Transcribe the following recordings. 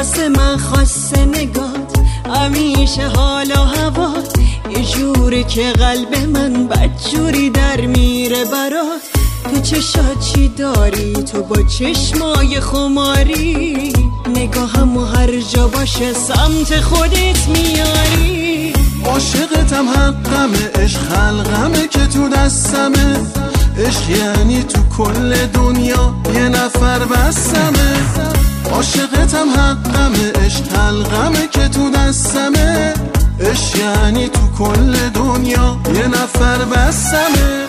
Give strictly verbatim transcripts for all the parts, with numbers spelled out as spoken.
واسه من خاصه نگات، همیشه حال و هوات یه جوری که قلب من بدجوری در میره برات. تو چشات چی داری؟ تو با چشمای خماری نگاهم هر جا باشه سمت خودت میاری. عاشقتم حقمه، عشق خلقمه که تو دستمه، عشق یعنی تو کل دنیا یه نفر بسمه. عاشقتم حقمه، عشق خلقمه که تو دستمه، عشق یعنی تو کل دنیا یه نفر بسمه.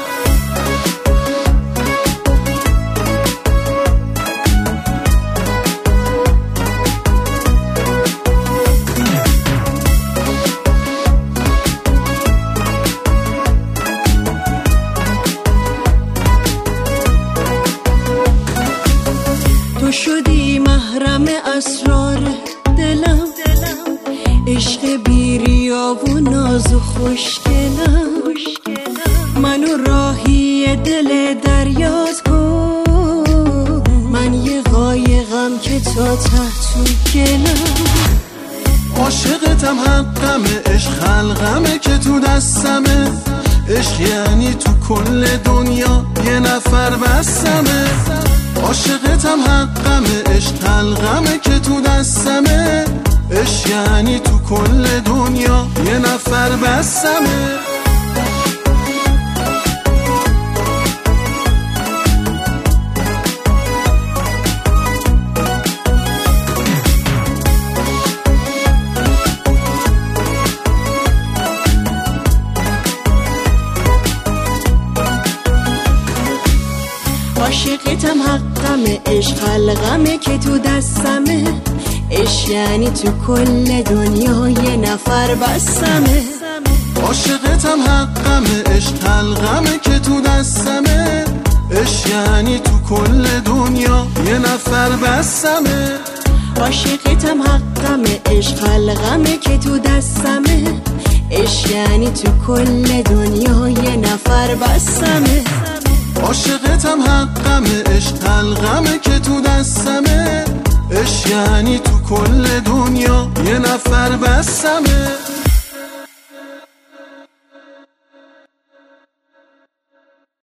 تو شدی محرم اسرار دلم، عشق بیریا و ناز و خوشگلم. منو راهی دل دریات کن، من یه قایقم که تا ته تو گلم. عاشقتم حقمه، عشق خلقمه که تو دستمه، عشق یعنی تو کل دنیا یه نفر بسمه. عاشقتم حقمه، عشق حلقمه که تو دستمه، عشق یعنی تو کل دنیا یه نفر بسمه. عاشقتم حقمه، عشق حلقمه که تو دستمه، عشق یعنی تو کل دنیا یه نفر بسمه. عاشقتم حقمه، عشق حلقمه که تو دستمه، عشق یعنی تو کل دنیا یه نفر بسمه. عاشقتم حقمه، عشق حلقمه که تو دستمه، عشق یعنی تو کل دنیا یه نفر بسمه. عاشقتم حقمه، عشق حلقمه که تو دستمه، عشق یعنی تو کل دنیا یه نفر بسمه.